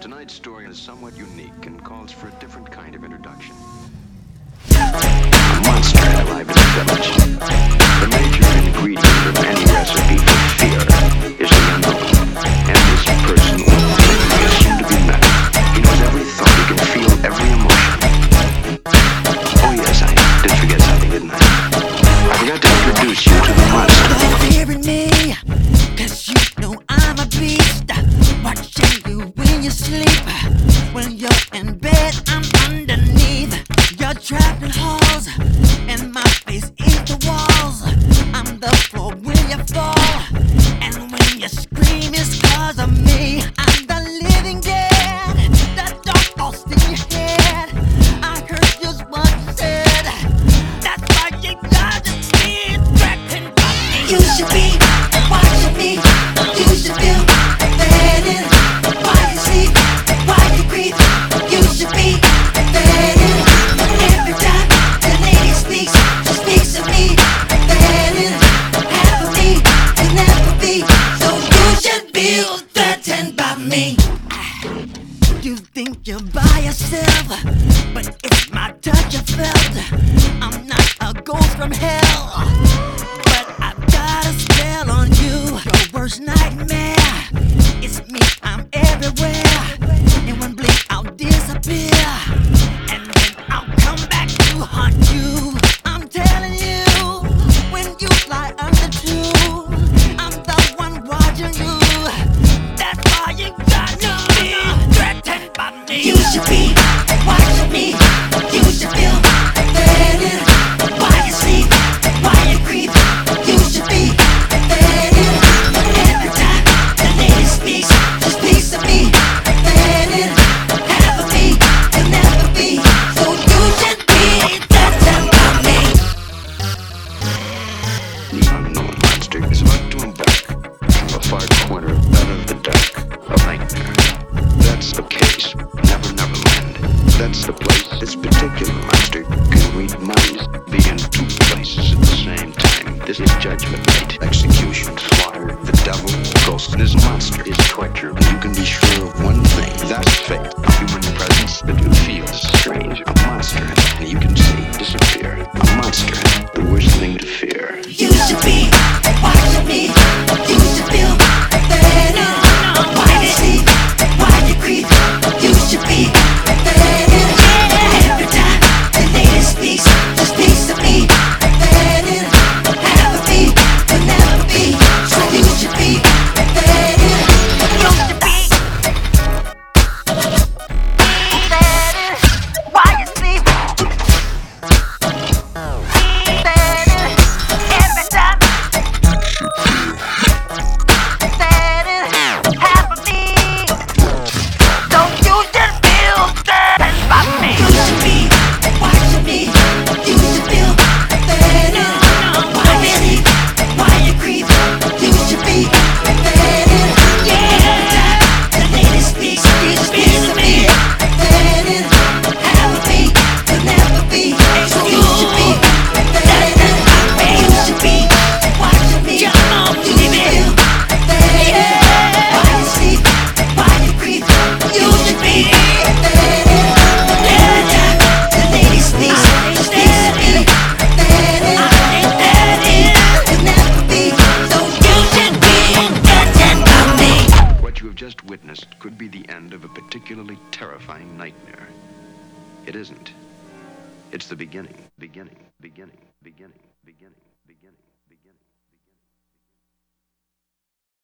Tonight's story is somewhat unique and calls for a different kind of introduction. A monster had arrived in the village. The major ingredient of any recipe for fear is the unknown. And this person or thing is soon to be met. He knows every thought, he can feel every emotion. Oh yes, I did forget something, didn't I? I forgot to introduce you to the monster. You're hearing me, 'cause you know I'm a beast. Watching you when you sleep. When you're in bed, I'm underneath. You're trapped in halls, and my face is the walls. I'm the floor when you fall, and when you scream it's 'cause of me. I'm the living dead, the dark ghost in your head. I heard just what you said. That's why you gotta be threatened by me. You should be watching me. You should feel fading. Why you sleep? Why you creep? You should be fading. Every time the lady speaks, she speaks to me. Fading. Half of me will never be. So you should feel threatened by me. You think you're by yourself, but it's my touch you felt. I'm not a ghost from hell, but I've got a spell on you. Your worst nightmare. It's me, I'm everywhere. In one blink I'll disappear, and then I'll come back to haunt you. I'm telling you, when you fly under two, I'm the one watching you. That's why you gotta be threatened by me. You should be watching me. You should feel fading. Why you sleep? Why you creep? You should be fading. Every time the lady speaks, she speaks to me. Fading. Half of me will never be. So you should be threatened by me. The unknown monster is about to embark from a far corner out of the dark of nightmare. That's the case, Never Neverland. That's the place this particular monster can read minds, be in two places at the same time. This is judgment night, execution, slaughter, the devil, ghost. This monster is torture, and you can be sure of one thing. That's fate. A human presence that you feel is strange. A monster, and you can see disappear. A monster, the worst thing to fear. You should be watching me. You should feel fading. Why you sleep? Why you creep? You should be fading. Every time the lady speaks, she speaks to me. Fading. Half of me will never be. So you should be fading. You should be fading. Why you sleep? Fading. Every time. Fading. Half of me. So you should feel threatened by me. You should be watching me. You should feel fading. Why you sleep? Why you creep? You should be fading. Every time the lady speaks, she speaks to me. Fading. Half of me will never be. So you should be fading. You should be watching me. You should feel fading. Why you sleep? Why you creep? You should be fading. Every time the lady speaks, she speaks to me. Fading. Will never be. So you should be threatened by me. What you have just witnessed could be the end of a particularly terrifying nightmare. It isn't. It's the beginning, beginning, beginning, beginning, beginning, beginning.